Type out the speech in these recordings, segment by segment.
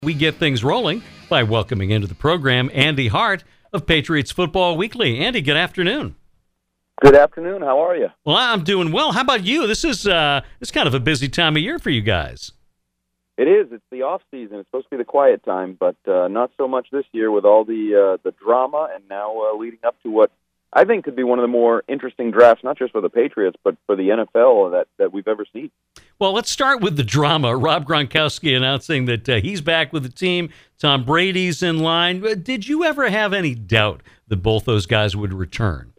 We get things rolling by welcoming into the program Andy Hart of Patriots Football Weekly. Andy, good afternoon. Good afternoon. How are you? Well, I'm doing well. How about you? This is kind of a busy time of year for you guys. It is. It's the off season. It's supposed to be the quiet time, but not so much this year with all the drama and now leading up to what I think could be one of the more interesting drafts, not just for the Patriots, but for the NFL that we've ever seen. Well, let's start with the drama. Rob Gronkowski announcing that he's back with the team. Tom Brady's in line. Did you ever have any doubt that both those guys would return?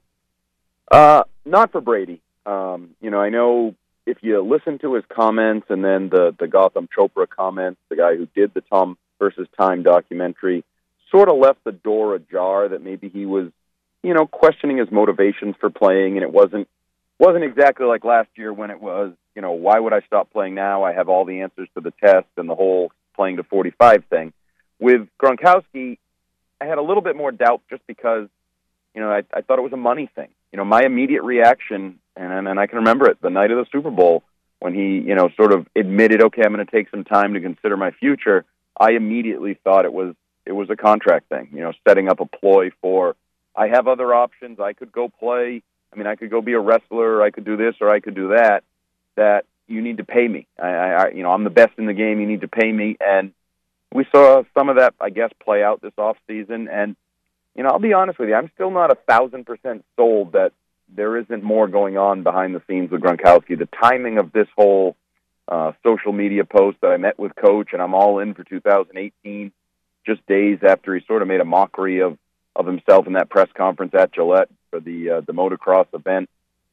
Not for Brady. I know if you listen to his comments and then the Gautam Chopra comments, the guy who did the Tom versus Time documentary, sort of left the door ajar that maybe he was, questioning his motivations for playing, and it wasn't exactly like last year when it was, why would I stop playing now? I have all the answers to the test and the whole playing to 45 thing. With Gronkowski, I had a little bit more doubt just because, I thought it was a money thing. My immediate reaction, and I can remember it, the night of the Super Bowl, when he, sort of admitted, okay, I'm going to take some time to consider my future, I immediately thought it was a contract thing, setting up a ploy for, I have other options, I could go play, I could go be a wrestler, I could do this or I could do that you need to pay me. I'm the best in the game, you need to pay me, and we saw some of that, I guess, play out this off season, and I'll be honest with you, I'm still not 1,000% sold that there isn't more going on behind the scenes with Gronkowski. The timing of this whole social media post that I met with Coach, and I'm all in for 2018, just days after he sort of made a mockery of himself in that press conference at Gillette for the motocross event.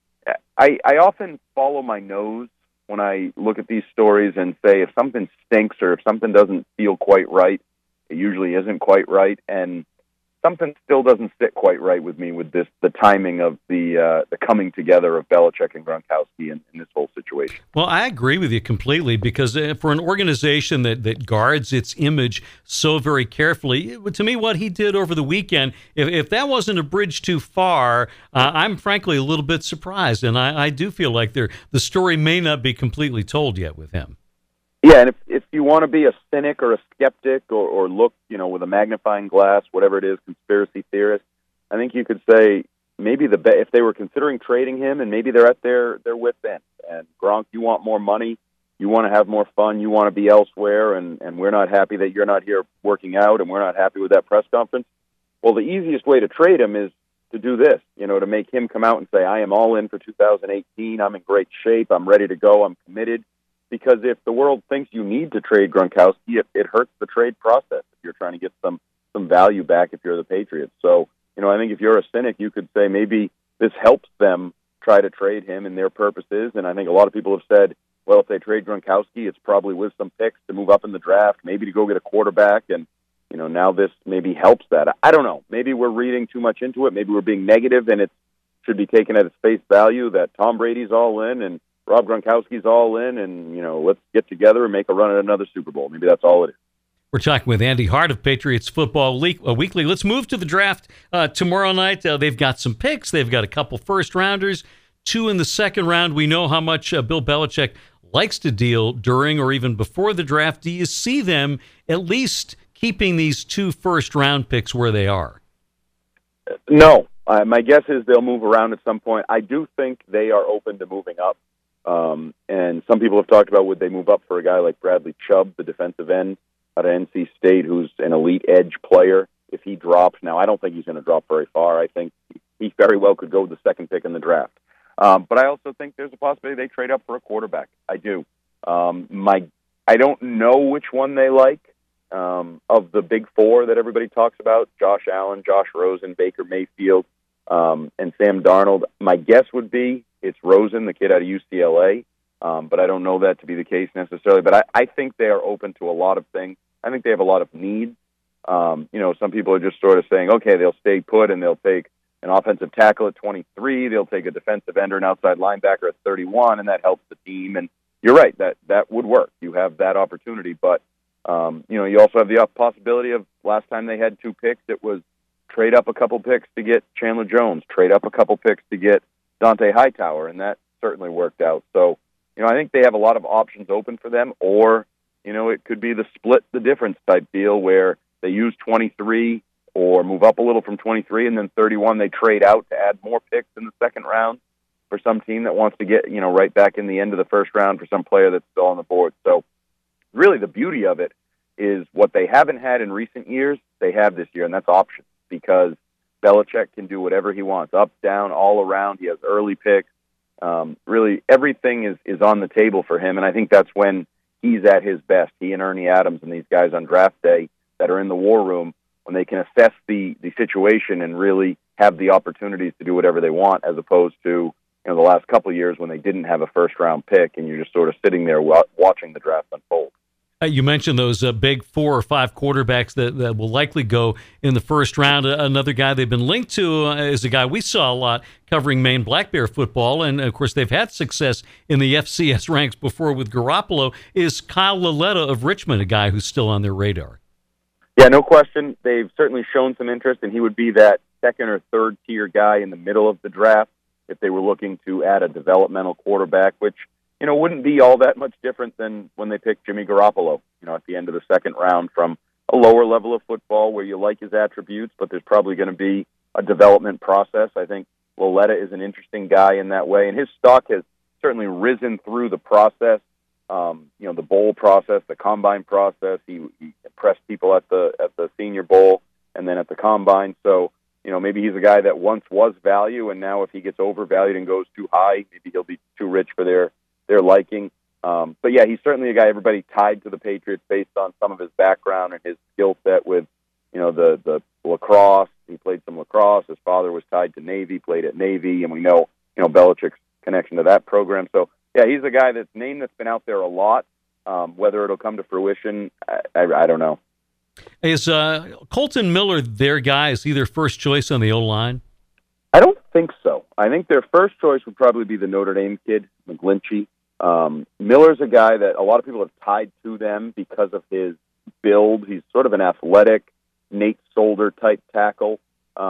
I often follow my nose when I look at these stories and say if something stinks or if something doesn't feel quite right, it usually isn't quite right, and something still doesn't sit quite right with me with the timing of the coming together of Belichick and Gronkowski in this whole situation. Well, I agree with you completely because for an organization that guards its image so very carefully, to me what he did over the weekend, if that wasn't a bridge too far, I'm frankly a little bit surprised, and I do feel like the story may not be completely told yet with him. Yeah, and if you want to be a cynic or a skeptic or look, with a magnifying glass, whatever it is, conspiracy theorist, I think you could say maybe if they were considering trading him and maybe they're at their wit's end. And Gronk, you want more money, you want to have more fun, you want to be elsewhere, and we're not happy that you're not here working out, and we're not happy with that press conference. Well, the easiest way to trade him is to do this, to make him come out and say, I am all in for 2018, I'm in great shape, I'm ready to go, I'm committed. Because if the world thinks you need to trade Gronkowski, it hurts the trade process if you're trying to get some value back if you're the Patriots. So, I think if you're a cynic, you could say maybe this helps them try to trade him in their purposes. And I think a lot of people have said, well, if they trade Gronkowski, it's probably with some picks to move up in the draft, maybe to go get a quarterback. And, now this maybe helps that. I don't know. Maybe we're reading too much into it. Maybe we're being negative, and it should be taken at its face value that Tom Brady's all in and Rob Gronkowski's all in, and, let's get together and make a run at another Super Bowl. Maybe that's all it is. We're talking with Andy Hart of Patriots Football Weekly. Let's move to the draft tomorrow night. They've got some picks. They've got a couple first-rounders, 2 in the second round. We know how much Bill Belichick likes to deal during or even before the draft. Do you see them at least keeping these 2 first-round picks where they are? No. My guess is they'll move around at some point. I do think they are open to moving up. And some people have talked about would they move up for a guy like Bradley Chubb, the defensive end out of NC State, who's an elite edge player, if he drops. Now, I don't think he's going to drop very far. I think he very well could go with the second pick in the draft. But I also think there's a possibility they trade up for a quarterback. I do. I don't know which one they like of the big 4 that everybody talks about, Josh Allen, Josh Rosen, Baker Mayfield, and Sam Darnold. My guess would be it's Rosen, the kid out of UCLA, but I don't know that to be the case necessarily. But I think they are open to a lot of things. I think they have a lot of needs. Some people are just sort of saying, okay, they'll stay put and they'll take an offensive tackle at 23, they'll take a defensive end or an outside linebacker at 31, and that helps the team. And you're right, that would work. You have that opportunity. But, you also have the possibility of last time they had 2 picks, it was trade up a couple picks to get Chandler Jones, trade up a couple picks to get Dante Hightower, and that certainly worked out. So, I think they have a lot of options open for them, or, it could be the split the difference type deal where they use 23 or move up a little from 23, and then 31 they trade out to add more picks in the second round for some team that wants to get, right back in the end of the first round for some player that's still on the board. So really the beauty of it is what they haven't had in recent years, they have this year, and that's options, because Belichick can do whatever he wants, up, down, all around. He has early picks. Really everything is on the table for him, and I think that's when he's at his best. He and Ernie Adams and these guys on draft day that are in the war room, when they can assess the situation and really have the opportunities to do whatever they want, as opposed to the last couple of years when they didn't have a first-round pick and you're just sort of sitting there watching the draft unfold. You mentioned those big 4 or 5 quarterbacks that will likely go in the first round. Another guy they've been linked to is a guy we saw a lot covering Maine Black Bear football, and of course they've had success in the FCS ranks before with Garoppolo, is Kyle Lauletta of Richmond, a guy who's still on their radar. Yeah, no question. They've certainly shown some interest, and he would be that second or third tier guy in the middle of the draft if they were looking to add a developmental quarterback, which wouldn't be all that much different than when they picked Jimmy Garoppolo, at the end of the second round, from a lower level of football where you like his attributes, but there's probably going to be a development process. I think Lauletta is an interesting guy in that way, and his stock has certainly risen through the process, the bowl process, the combine process. He impressed people at the Senior Bowl and then at the combine. So, maybe he's a guy that once was value, and now if he gets overvalued and goes too high, maybe he'll be too rich for their liking. But yeah, he's certainly a guy everybody tied to the Patriots based on some of his background and his skill set with, the lacrosse. He played some lacrosse. His father was tied to Navy, played at Navy, and we know, Belichick's connection to that program. So yeah, he's a guy that's been out there a lot. Whether it'll come to fruition, I don't know. Is Colton Miller their guy? Is he their first choice on the O-line? I don't think so. I think their first choice would probably be the Notre Dame kid, McGlinchey. Miller's a guy that a lot of people have tied to them because of his build. He's sort of an athletic Nate Solder type tackle.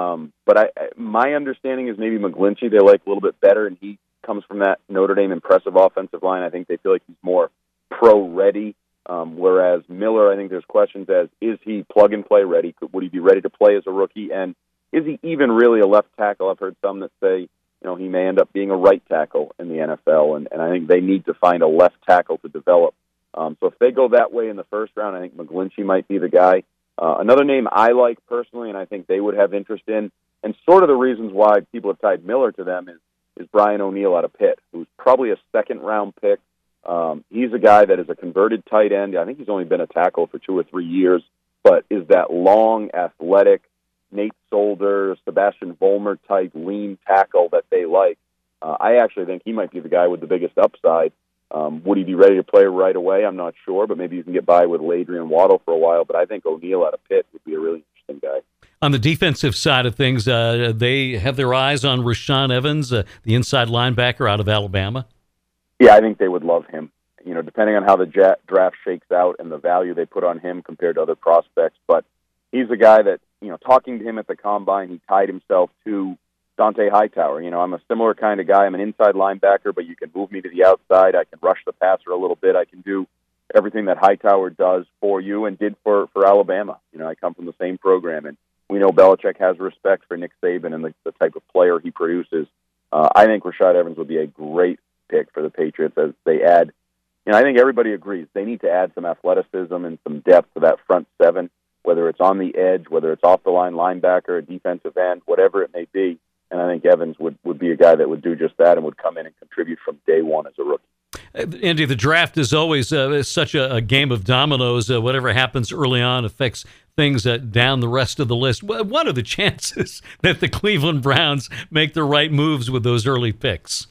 But my understanding is maybe McGlinchey they like a little bit better, and he comes from that Notre Dame impressive offensive line. I think they feel like he's more pro-ready, whereas Miller, I think there's questions as, is he plug-and-play ready? Would he be ready to play as a rookie? And is he even really a left tackle? I've heard some that say, he may end up being a right tackle in the NFL, and I think they need to find a left tackle to develop. So if they go that way in the first round, I think McGlinchey might be the guy. Another name I like personally, and I think they would have interest in, and sort of the reasons why people have tied Miller to them is Brian O'Neill out of Pitt, who's probably a second-round pick. He's a guy that is a converted tight end. I think he's only been a tackle for 2 or 3 years, but is that long, athletic, Nate Solder, Sebastian Vollmer type lean tackle that they like. I actually think he might be the guy with the biggest upside. Would he be ready to play right away? I'm not sure, but maybe you can get by with Ladry and Waddle for a while. But I think O'Neill out of Pitt would be a really interesting guy. On the defensive side of things, they have their eyes on Rashaan Evans, the inside linebacker out of Alabama. Yeah, I think they would love him. Depending on how the draft shakes out and the value they put on him compared to other prospects. But he's a guy that, talking to him at the combine, he tied himself to Dante Hightower. I'm a similar kind of guy. I'm an inside linebacker, but you can move me to the outside. I can rush the passer a little bit. I can do everything that Hightower does for you and did for Alabama. I come from the same program, and we know Belichick has respect for Nick Saban and the type of player he produces. I think Rashaan Evans would be a great pick for the Patriots as they add. I think everybody agrees they need to add some athleticism and some depth to that front seven, whether it's on the edge, whether it's off the line linebacker, defensive end, whatever it may be. And I think Evans would be a guy that would do just that and would come in and contribute from day one as a rookie. Andy, the draft is always such a game of dominoes. Whatever happens early on affects things down the rest of the list. What are the chances that the Cleveland Browns make the right moves with those early picks?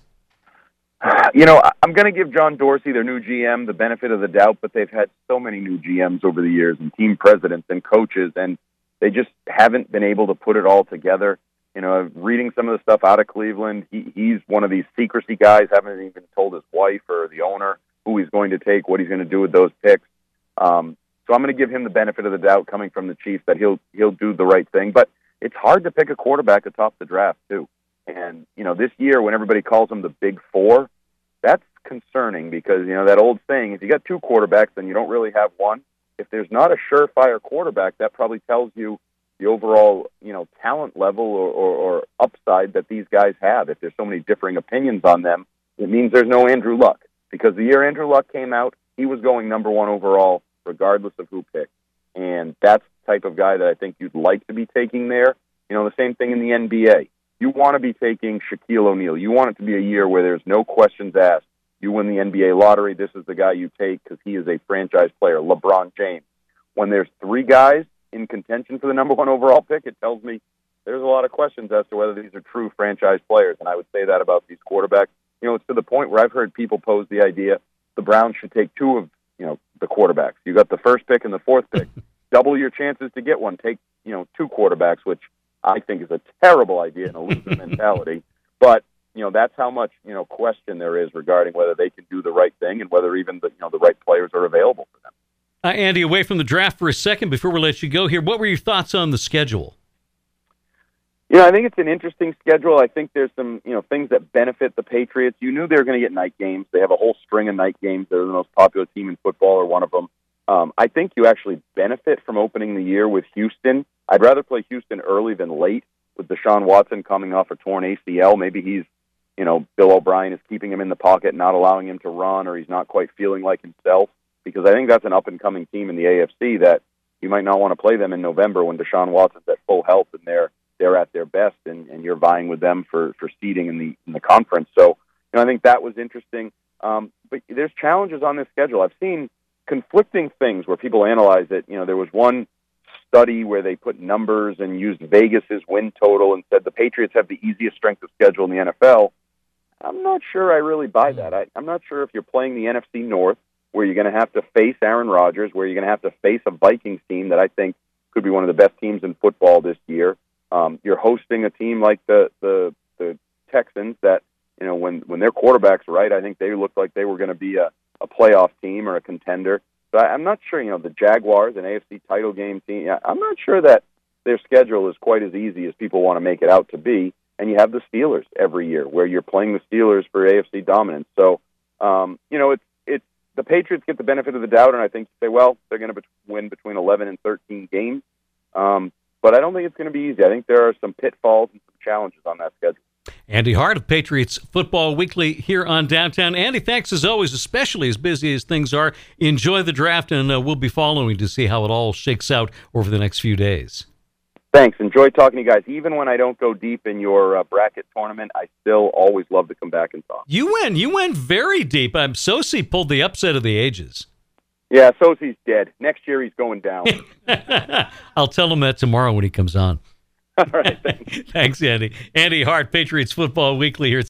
I'm going to give John Dorsey, their new GM, the benefit of the doubt, but they've had so many new GMs over the years and team presidents and coaches, and they just haven't been able to put it all together. Reading some of the stuff out of Cleveland, he's one of these secrecy guys, haven't even told his wife or the owner who he's going to take, what he's going to do with those picks. So I'm going to give him the benefit of the doubt coming from the Chiefs that he'll do the right thing. But it's hard to pick a quarterback atop the draft, too. And, this year when everybody calls them the Big Four, that's concerning because, that old saying, if you got two quarterbacks, then you don't really have one. If there's not a surefire quarterback, that probably tells you the overall, talent level or upside that these guys have. If there's so many differing opinions on them, it means there's no Andrew Luck. Because the year Andrew Luck came out, he was going number one overall, regardless of who picked. And that's the type of guy that I think you'd like to be taking there. The same thing in the NBA. You want to be taking Shaquille O'Neal. You want it to be a year where there's no questions asked. You win the NBA lottery, this is the guy you take because he is a franchise player, LeBron James. When there's three guys in contention for the number one overall pick, it tells me there's a lot of questions as to whether these are true franchise players. And I would say that about these quarterbacks. It's to the point where I've heard people pose the idea the Browns should take two of, the quarterbacks. You got the first pick and the fourth pick. Double your chances to get one. Take, two quarterbacks, which I think is a terrible idea and a loser mentality. But, that's how much, question there is regarding whether they can do the right thing and whether even the right players are available for them. Andy, away from the draft for a second before we let you go here, what were your thoughts on the schedule? I think it's an interesting schedule. I think there's some, things that benefit the Patriots. You knew they were going to get night games. They have a whole string of night games. They're the most popular team in football, or one of them. I think you actually benefit from opening the year with Houston. I'd rather play Houston early than late with Deshaun Watson coming off a torn ACL. Maybe he's, Bill O'Brien is keeping him in the pocket, not allowing him to run, or he's not quite feeling like himself, because I think that's an up-and-coming team in the AFC that you might not want to play them in November when Deshaun Watson's at full health and they're at their best, and you're vying with them for seeding in the conference. So, I think that was interesting. But there's challenges on this schedule. I've seen conflicting things where people analyze it. There was one study where they put numbers and used Vegas's win total and said the Patriots have the easiest strength of schedule in the NFL. I'm not sure I really buy that. I'm not sure if you're playing the NFC North, where you're going to have to face Aaron Rodgers, where you're going to have to face a Vikings team that I think could be one of the best teams in football this year. You're hosting a team like the Texans that, when their quarterback's right, I think they looked like they were going to be a playoff team or a contender. So I'm not sure, the Jaguars, an AFC title game team, I'm not sure that their schedule is quite as easy as people want to make it out to be. And you have the Steelers every year where you're playing the Steelers for AFC dominance. So, it's the Patriots get the benefit of the doubt, and I think you say, well, they're going to win between 11 and 13 games. But I don't think it's going to be easy. I think there are some pitfalls and some challenges on that schedule. Andy Hart of Patriots Football Weekly here on Downtown. Andy, thanks as always, especially as busy as things are. Enjoy the draft, and we'll be following to see how it all shakes out over the next few days. Thanks. Enjoy talking to you guys. Even when I don't go deep in your bracket tournament, I still always love to come back and talk. You went very deep. Sosi pulled the upset of the ages. Yeah, Sosi's dead. Next year he's going down. I'll tell him that tomorrow when he comes on. All right, thanks. Thanks, Andy. Andy Hart, Patriots Football Weekly here.